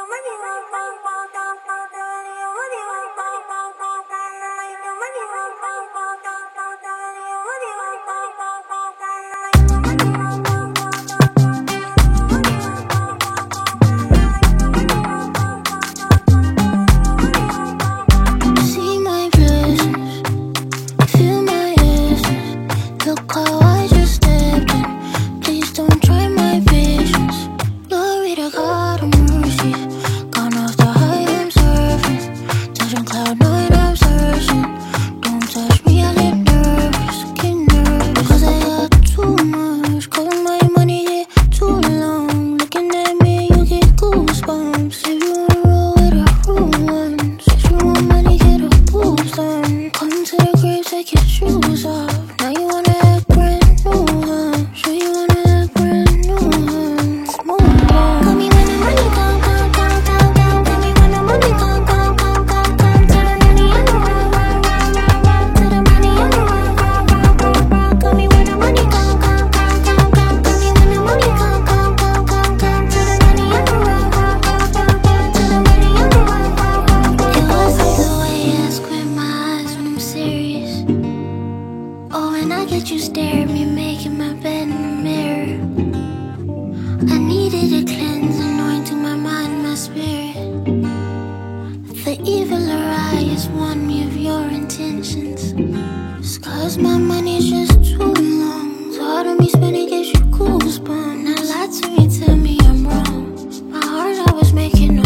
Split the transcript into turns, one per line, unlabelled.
You stare at me, making my bed in the mirror. I needed a cleanse, anointing my mind, my spirit. The evil Arias warned me of your intentions. It's 'cause my money's just too long. Thought of me spending gives you goosebumps. Now lie to me, tell me I'm wrong. My heart I was making